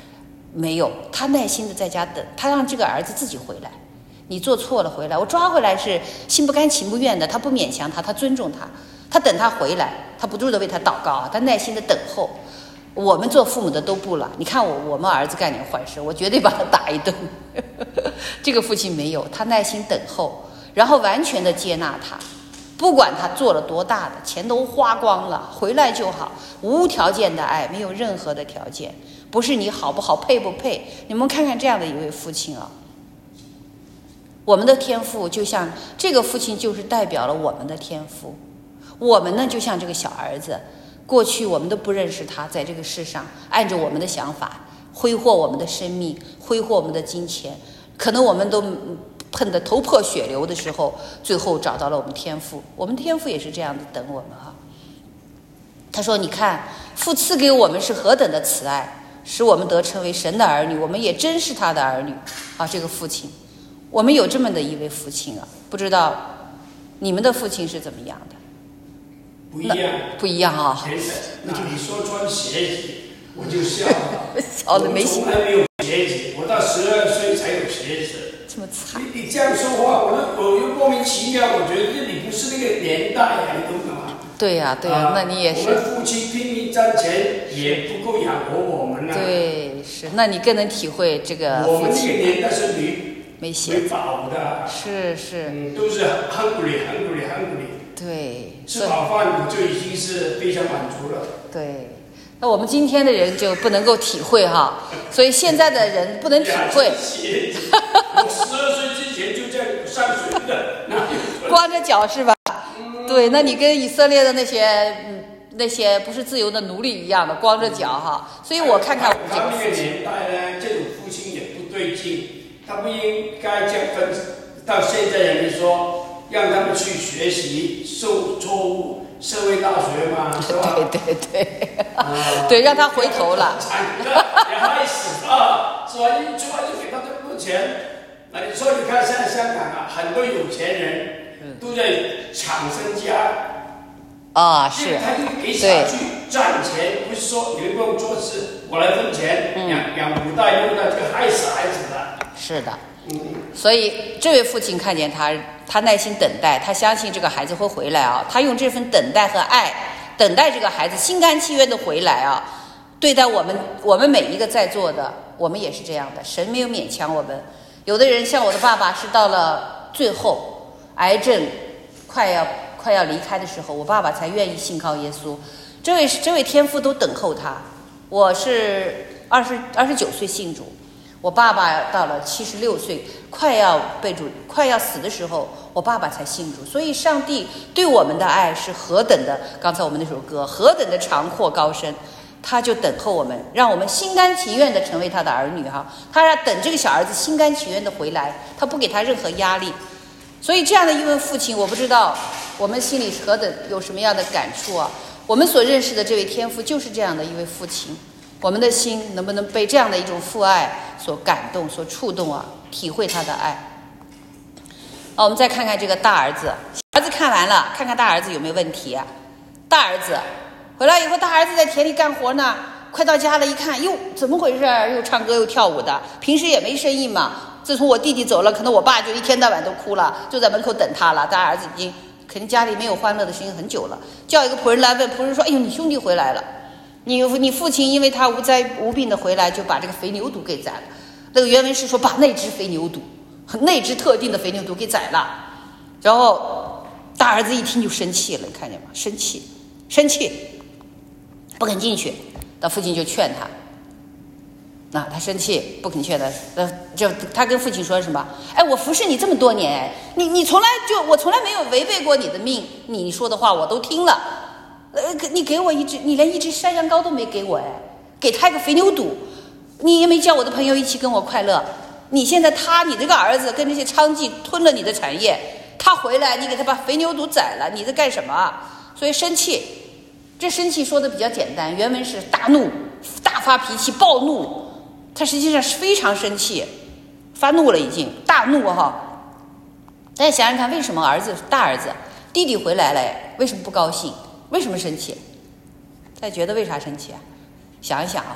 S1: 没有，他耐心的在家等，他让这个儿子自己回来。你做错了回来，我抓回来是心不甘情不愿的，他不勉强他，他尊重他，他等他回来，他不住的为他祷告啊，他耐心的等候。我们做父母的都不了，你看我我们儿子干点坏事，我绝对把他打一顿。这个父亲没有，他耐心等候，然后完全的接纳他，不管他做了多大的，钱都花光了，回来就好，无条件的爱，没有任何的条件，不是你好不好配不配。你们看看这样的一位父亲啊，我们的天父就像这个父亲，就是代表了我们的天父。我们呢，就像这个小儿子，过去我们都不认识他，在这个世上按着我们的想法挥霍我们的生命，挥霍我们的金钱，可能我们都碰得头破血流的时候，最后找到了我们天父。我们天父也是这样的等我们哈。他说你看父赐给我们是何等的慈爱，使我们得称为神的儿女，我们也真是他的儿女啊。这个父亲，我们有这么的一位父亲啊，不知道你们的父亲是怎么样的？
S2: 不一样，
S1: 不一样啊！
S2: 那你说穿鞋子，我就笑了。
S1: 笑的没心。
S2: 我从来没有鞋子，我到十二岁才有鞋子。
S1: 这么惨！
S2: 你你这样说话，我又我又莫名其妙，我觉得你不是那个年代呀、啊，你懂吗？
S1: 对呀、啊，对呀、啊，那你也是。
S2: 我们父亲拼命赚钱，也不够养活我们啊。
S1: 对，是，那你更能体会这个父亲。
S2: 我们那个年代是没
S1: 没鞋
S2: 没饱的，
S1: 是是，
S2: 嗯，都是 hungry hungry hungry。
S1: 对，
S2: 吃饱饭我就已经是非常满足了。
S1: 对，那我们今天的人就不能够体会哈，所以现在的人不能体会。
S2: 我十二岁之前就这样上学的，
S1: 光着脚是吧？嗯、对，那你跟以色列的那些嗯那些不是自由的奴隶一样的光着脚哈，所以我看看我们这个
S2: 那个年代呢，这种父亲也不对劲，他不应该这样分。到现在人们说。让他们去学习受错误，社会大学嘛，是吧？
S1: 对对对，呃、对，让他回头了。
S2: 也害死他，是吧？一出来就给他这么多钱。那你说，你看现在香港啊，很多有钱人都在抢身家。
S1: 啊、嗯，是。
S2: 因为他就给小去赚钱，不是说你们不用做事，我来分钱，嗯、养养五代六代，就害死孩子的。
S1: 是的。嗯，所以这位父亲看见他，他耐心等待，他相信这个孩子会回来啊。他用这份等待和爱，等待这个孩子心甘情愿的回来啊。对待我们，我们每一个在座的，我们也是这样的。神没有勉强我们。有的人像我的爸爸，是到了最后癌症快要快要离开的时候，我爸爸才愿意信靠耶稣。这位这位天父都等候他。我是二十二十九岁信主。我爸爸到了七十六岁，快要被主快要死的时候，我爸爸才信主。所以上帝对我们的爱是何等的，刚才我们那首歌何等的长阔高深，他就等候我们，让我们心甘情愿的成为他的儿女哈。他要等这个小儿子心甘情愿的回来，他不给他任何压力。所以这样的一位父亲，我不知道我们心里何等有什么样的感触啊。我们所认识的这位天父就是这样的一位父亲。我们的心能不能被这样的一种父爱所感动、所触动啊？体会他的爱。好，我们再看看这个大儿子，小儿子看完了，看看大儿子有没有问题啊？大儿子回来以后，大儿子在田里干活呢，快到家了，一看，哟，怎么回事？又唱歌又跳舞的，平时也没生意嘛。自从我弟弟走了，可能我爸就一天到晚都哭了，就在门口等他了。大儿子已经肯定家里没有欢乐的事情很久了，叫一个仆人来问，仆人说：“哎呦，你兄弟回来了。”你你父亲因为他无灾无病的回来，就把这个肥牛犊给宰了。那个原文是说把那只肥牛犊，那只特定的肥牛犊给宰了。然后大儿子一听就生气了，你看见吗？生气，生气，不肯进去。那父亲就劝他，那、啊、他生气不肯劝他，呃，就他跟父亲说什么？哎，我服侍你这么多年，你你从来就我从来没有违背过你的命，你说的话我都听了。呃，你给我一只，你连一只山羊羔都没给我哎，给他一个肥牛犊，你也没叫我的朋友一起跟我快乐。你现在他，你这个儿子跟这些娼妓吞了你的产业，他回来你给他把肥牛犊宰了，你在干什么？所以生气，这生气说的比较简单，原文是大怒，大发脾气，暴怒。他实际上是非常生气，发怒了已经，大怒哈。大家想想看，为什么儿子大儿子弟弟回来了，为什么不高兴？为什么生气？大家觉得为啥生气啊？想一想啊，我们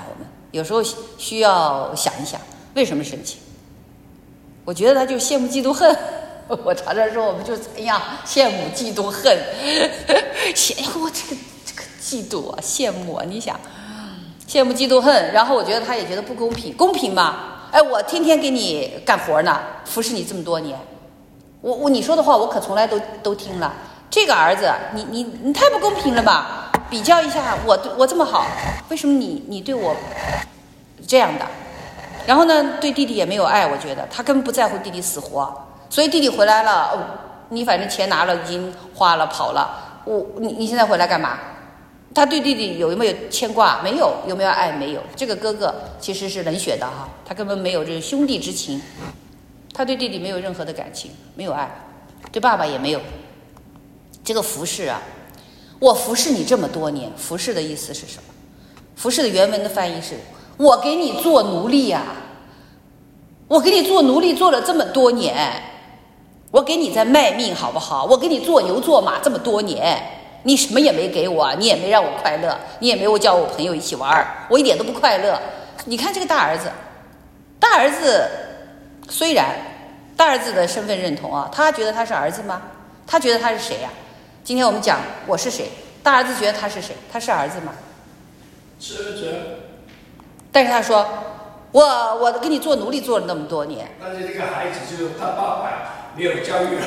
S1: 有时候需要想一想为什么生气。我觉得他就羡慕嫉妒恨。我常常说我们就怎样羡慕嫉妒恨，羡我这个这个嫉妒啊羡慕啊，你想羡慕嫉妒恨，然后我觉得他也觉得不公平，公平吗？哎，我天天给你干活呢，服侍你这么多年，我我你说的话我可从来都都听了。这个儿子，你你你太不公平了吧？比较一下，我我这么好，为什么你你对我这样的？然后呢，对弟弟也没有爱，我觉得他根本不在乎弟弟死活。所以弟弟回来了，哦，你反正钱拿了，已经花了，跑了，我你你现在回来干嘛？他对弟弟有没有牵挂？没有。有没有爱？没有。这个哥哥其实是冷血的哈，他根本没有这个兄弟之情，他对弟弟没有任何的感情，没有爱，对爸爸也没有。这个服侍啊，我服侍你这么多年，服侍的意思是什么？服侍的原文的翻译是：我给你做奴隶呀、啊，我给你做奴隶做了这么多年。我给你在卖命好不好？我给你做牛做马这么多年，你什么也没给我，你也没让我快乐，你也没有叫我朋友一起玩，我一点都不快乐。你看这个大儿子，大儿子虽然大儿子的身份认同啊，他觉得他是儿子吗？他觉得他是谁呀、啊？今天我们讲我是谁，大儿子觉得他是谁？他是儿子吗？
S2: 是儿子。
S1: 但是他说我我给你做奴隶做了那么多年，
S2: 但是这个孩子就是他爸爸没有教育了，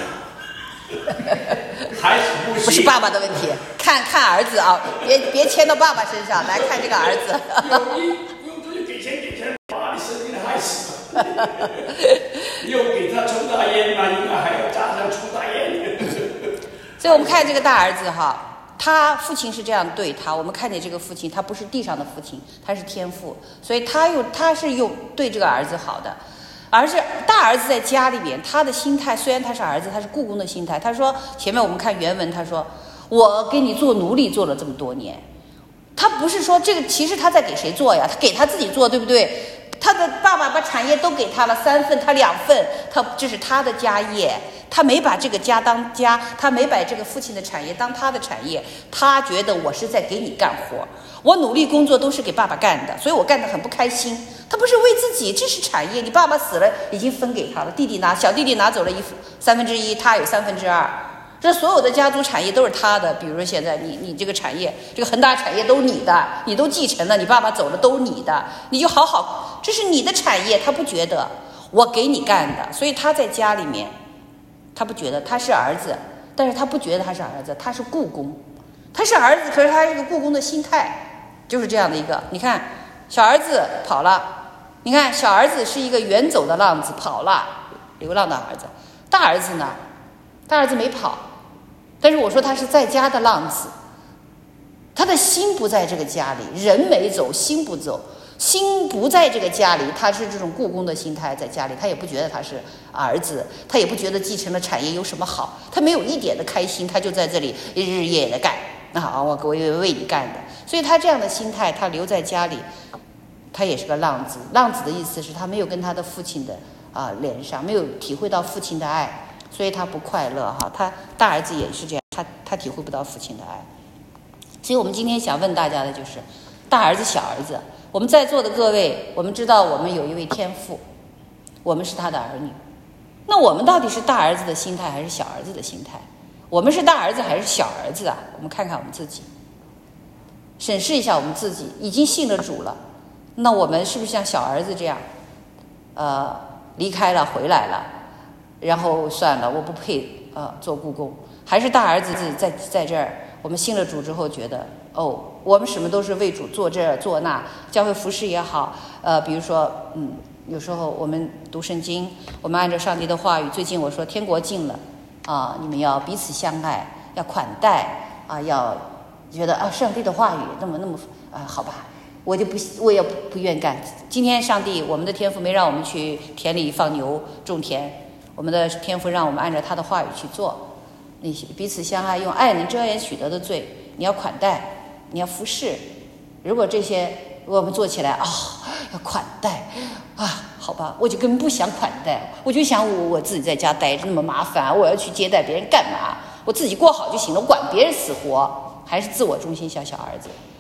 S2: 孩子不行，
S1: 不是爸爸的问题，看看儿子啊，别别牵到爸爸身上来看这个儿子。
S2: 有一用出去给钱给钱，把你生病了害死了。又给他抽大烟嘛，应该还要加上抽大烟。
S1: 所以我们看这个大儿子哈，他父亲是这样对他，我们看见这个父亲，他不是地上的父亲，他是天父，所以他又他是用对这个儿子好的。而是大儿子在家里面，他的心态虽然他是儿子，他是雇工的心态。他说前面我们看原文，他说我给你做奴隶做了这么多年，他不是说这个，其实他在给谁做呀？他给他自己做，对不对？他的爸爸把产业都给他了三份，他两份，他这是他的家业，他没把这个家当家，他没把这个父亲的产业当他的产业，他觉得我是在给你干活，我努力工作都是给爸爸干的，所以我干得很不开心。他不是为自己，这是产业，你爸爸死了已经分给他了，弟弟拿小弟弟拿走了一三分之一，他有三分之二，这所有的家族产业都是他的。比如说现在你你这个产业，这个恒大产业都是你的，你都继承了，你爸爸走了都是你的，你就好好，这是你的产业，他不觉得我给你干的，所以他在家里面他不觉得他是儿子，但是他不觉得他是儿子，他是雇工，他是儿子，可是他是一个雇工的心态，就是这样的一个。你看小儿子跑了，你看小儿子是一个远走的浪子，跑了，流浪的儿子。大儿子呢，大儿子没跑，但是我说他是在家的浪子，他的心不在这个家里，人没走，心不走，心不在这个家里，他是这种雇工的心态，在家里他也不觉得他是儿子，他也不觉得继承了产业有什么好，他没有一点的开心，他就在这里日日夜夜的干，啊，我我为你干的，所以他这样的心态，他留在家里，他也是个浪子。浪子的意思是他没有跟他的父亲的啊连上，没有体会到父亲的爱，所以他不快乐哈。他大儿子也是这样，他他体会不到父亲的爱。所以我们今天想问大家的就是，大儿子小儿子，我们在座的各位，我们知道我们有一位天父，我们是他的儿女，那我们到底是大儿子的心态还是小儿子的心态？我们是大儿子还是小儿子啊？我们看看我们自己，审视一下我们自己，已经信了主了，那我们是不是像小儿子这样，呃，离开了回来了，然后算了，我不配呃做雇工？还是大儿子在在这儿，我们信了主之后觉得，哦，我们什么都是为主做这做那，教会服事也好，呃，比如说，嗯，有时候我们读圣经，我们按照上帝的话语，最近我说天国近了，啊，你们要彼此相爱，要款待啊，要觉得啊，上帝的话语那么那么啊，好吧。我就不，我也不不愿干。今天上帝，我们的天父没让我们去田里放牛种田，我们的天父让我们按照他的话语去做。那些彼此相爱，用爱能遮掩许得的罪，你要款待，你要服侍。如果这些我们做起来啊、哦，要款待啊，好吧，我就根本不想款待，我就想我我自己在家待着那么麻烦，我要去接待别人干嘛？我自己过好就行了，我管别人死活，还是自我中心像小儿子。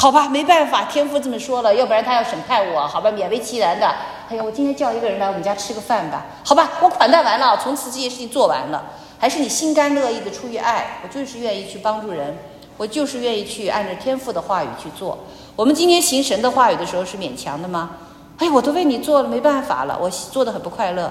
S1: 好吧，没办法，天父这么说了，要不然他要审判我，好吧，勉为其难的。哎呀，我今天叫一个人来我们家吃个饭吧，好吧，我款待完了，从此这件事情做完了。还是你心甘乐意的出于爱，我就是愿意去帮助人，我就是愿意去按照天父的话语去做。我们今天行神的话语的时候是勉强的吗？哎，我都为你做了，没办法了，我做得很不快乐。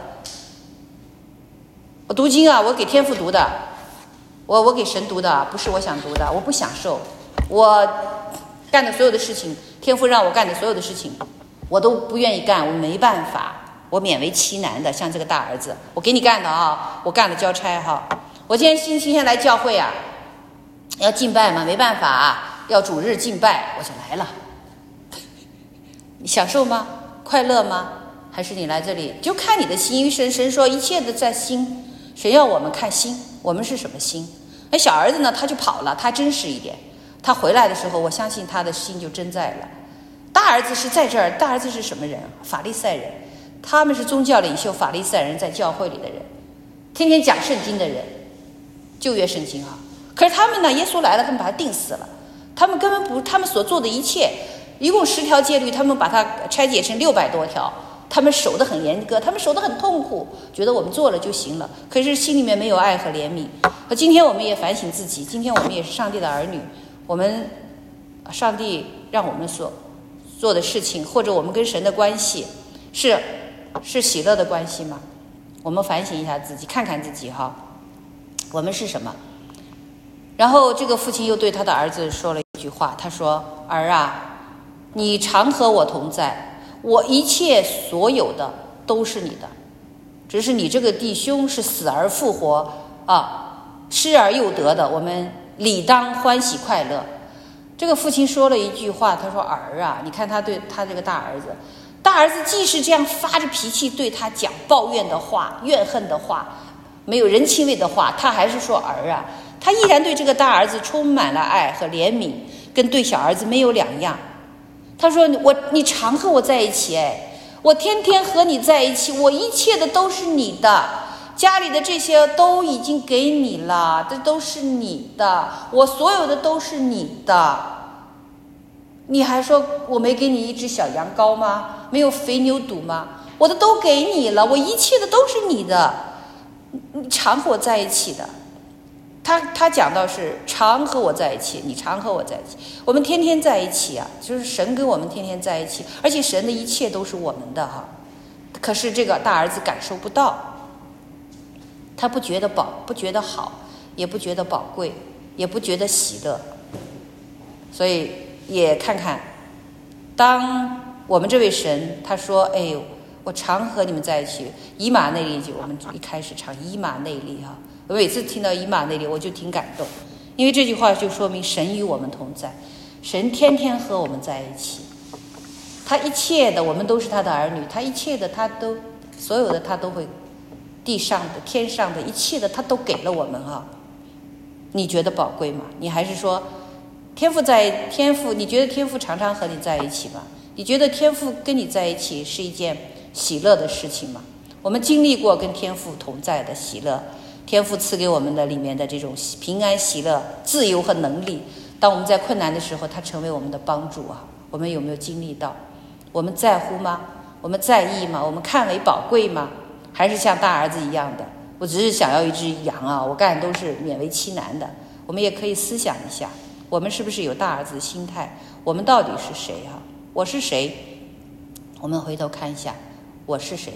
S1: 我读经啊，我给天父读的，我我给神读的，不是我想读的，我不享受。我干的所有的事情，天父让我干的所有的事情，我都不愿意干，我没办法，我勉为其难的。像这个大儿子，我给你干的啊，我干了交差哈。我今天星期天来教会啊，要敬拜嘛，没办法啊，要主日敬拜，我就来了。你享受吗？快乐吗？还是你来这里就看你的心？因为神神说一切的在心，神要我们看心，我们是什么心？那小儿子呢，他就跑了，他真实一点。他回来的时候，我相信他的心就真在了。大儿子是在这儿，大儿子是什么人？法利赛人，他们是宗教领袖，法利赛人在教会里的人，天天讲圣经的人，旧约圣经啊。可是他们呢，耶稣来了，他们把他钉死了。他们根本不，他们所做的一切，一共十条戒律，他们把它拆解成六百多条。他们守得很严格，他们守得很痛苦，觉得我们做了就行了，可是心里面没有爱和怜悯。和今天我们也反省自己，今天我们也是上帝的儿女，我们上帝让我们所做的事情，或者我们跟神的关系是是喜乐的关系吗？我们反省一下自己，看看自己哈，我们是什么？然后这个父亲又对他的儿子说了一句话，他说：儿啊，你常和我同在，我一切所有的都是你的，只是你这个弟兄是死而复活啊，失而又得的，我们理当欢喜快乐。这个父亲说了一句话，他说：儿啊，你看他对他这个大儿子，大儿子既是这样发着脾气对他讲抱怨的话、怨恨的话、没有人情味的话，他还是说儿啊，他依然对这个大儿子充满了爱和怜悯，跟对小儿子没有两样。他说：我你常和我在一起，哎，我天天和你在一起，我一切的都是你的，家里的这些都已经给你了，这都是你的，我所有的都是你的。你还说我没给你一只小羊羔吗？没有肥牛肚吗？我的都给你了，我一切的都是你的，你常和我在一起的。他他讲到是常和我在一起，你常和我在一起，我们天天在一起啊，就是神跟我们天天在一起，而且神的一切都是我们的哈。可是这个大儿子感受不到，他不觉得宝，不觉得好，也不觉得宝贵，也不觉得喜乐。所以也看看，当我们这位神他说：哎，我常和你们在一起，以马内利，就我们一开始唱以马内利哈。我每次听到以马内利，我就挺感动，因为这句话就说明神与我们同在，神天天和我们在一起，他一切的我们都是他的儿女，他一切的他都所有的他都会，地上的天上的一切的他都给了我们啊。你觉得宝贵吗？你还是说天父在天父，你觉得天父常常和你在一起吗？你觉得天父跟你在一起是一件喜乐的事情吗？我们经历过跟天父同在的喜乐，天父赐给我们的里面的这种平安、喜乐、自由和能力，当我们在困难的时候，他成为我们的帮助啊！我们有没有经历到？我们在乎吗？我们在意吗？我们看为宝贵吗？还是像大儿子一样的，我只是想要一只羊啊，我干的都是勉为其难的？我们也可以思想一下，我们是不是有大儿子的心态？我们到底是谁啊？我是谁？我们回头看一下，我是谁？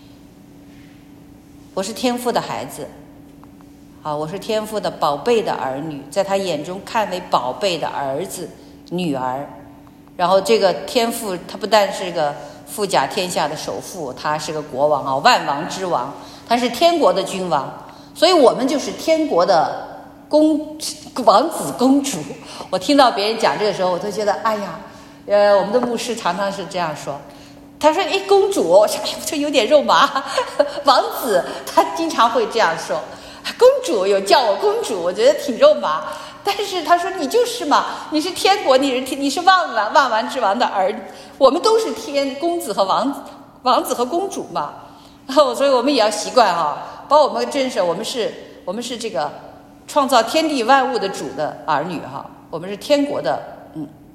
S1: 我是天父的孩子。好，我是天父的宝贝的儿女，在他眼中看为宝贝的儿子、女儿。然后这个天父，他不但是个富甲天下的首富，他是个国王啊，万王之王，他是天国的君王，所以我们就是天国的公王子公主。我听到别人讲这个时候，我都觉得，哎呀，呃，我们的牧师常常是这样说。他说：“哎，公主，我说，哎，这有点肉麻。王子，他经常会这样说。”公主有叫我公主，我觉得挺肉麻，但是他说你就是嘛，你是天国，你是你是万王万王之王的儿，我们都是天公子和王子王子和公主嘛，然后所以我们也要习惯哈，把我们真是我们是我们是这个创造天地万物的主的儿女哈，我们是天国的嗯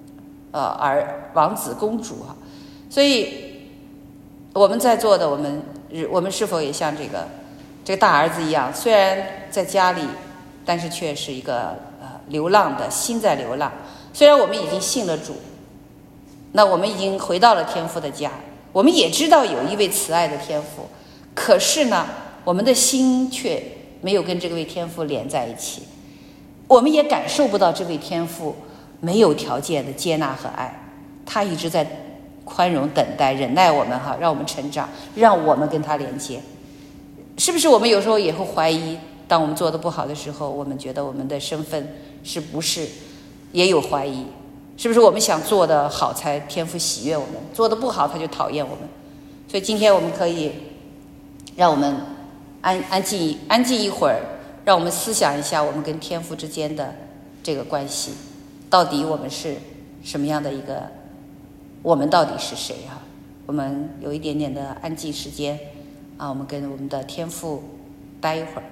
S1: 呃儿王子公主啊。所以我们在座的我们我们是否也像这个这个大儿子一样，虽然在家里，但是却是一个呃流浪的心在流浪。虽然我们已经信了主，那我们已经回到了天父的家，我们也知道有一位慈爱的天父，可是呢，我们的心却没有跟这位天父连在一起，我们也感受不到这位天父没有条件的接纳和爱，他一直在宽容等待忍耐我们哈，让我们成长，让我们跟他连接。是不是我们有时候也会怀疑，当我们做得不好的时候，我们觉得我们的身份是不是也有怀疑？是不是我们想做得好才天父喜悦我们，做得不好他就讨厌我们？所以今天我们可以让我们安安静安静一会儿，让我们思想一下我们跟天父之间的这个关系，到底我们是什么样的一个，我们到底是谁啊？我们有一点点的安静时间啊，我们跟我们的天父待一会儿。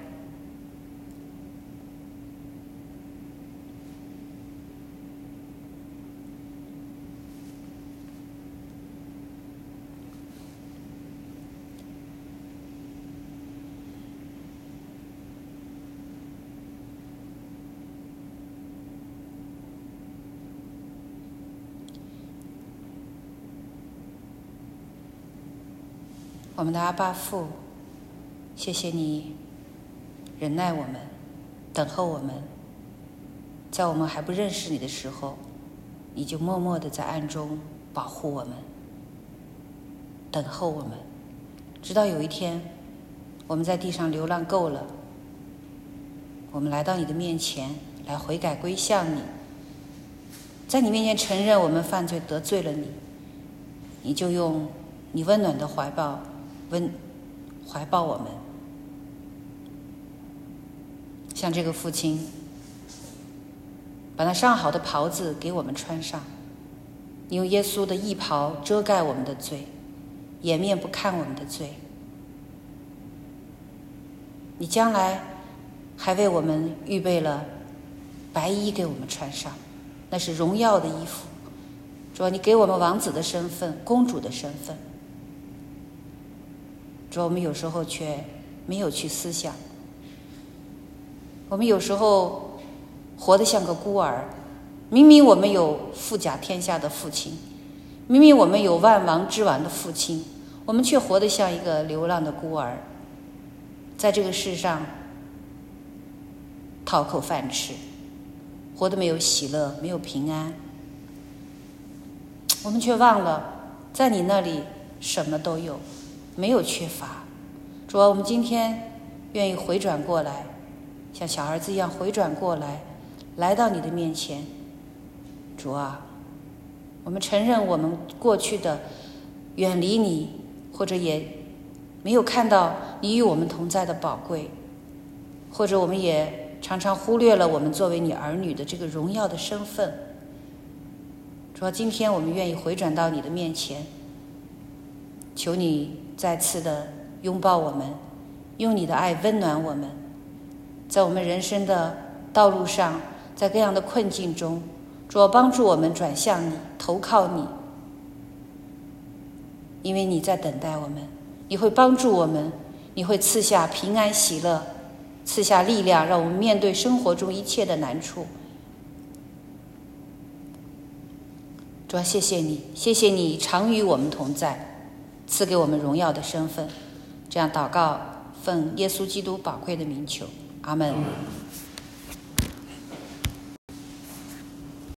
S1: 我们的阿爸父，谢谢你忍耐我们，等候我们，在我们还不认识你的时候，你就默默地在暗中保护我们，等候我们，直到有一天我们在地上流浪够了，我们来到你的面前，来悔改归向你，在你面前承认我们犯罪得罪了你，你就用你温暖的怀抱温怀抱我们，像这个父亲把那上好的袍子给我们穿上，你用耶稣的义袍遮盖我们的罪，掩面不看我们的罪，你将来还为我们预备了白衣给我们穿上，那是荣耀的衣服。主啊，你给我们王子的身份，公主的身份。主啊，我们有时候却没有去思想，我们有时候活得像个孤儿，明明我们有富甲天下的父亲，明明我们有万王之王的父亲，我们却活得像一个流浪的孤儿，在这个世上讨口饭吃，活得没有喜乐，没有平安。我们却忘了在你那里什么都有，没有缺乏。主啊，我们今天愿意回转过来，像小儿子一样回转过来，来到你的面前。主啊，我们承认我们过去的远离你，或者也没有看到你与我们同在的宝贵，或者我们也常常忽略了我们作为你儿女的这个荣耀的身份。主啊，今天我们愿意回转到你的面前，求你再次的拥抱我们，用你的爱温暖我们，在我们人生的道路上，在各样的困境中，主啊，帮助我们转向你，投靠你，因为你在等待我们，你会帮助我们，你会赐下平安喜乐，赐下力量，让我们面对生活中一切的难处。主啊，谢谢你，谢谢你常与我们同在，赐给我们荣耀的身份。这样祷告，奉耶稣基督宝贵的名求，阿们。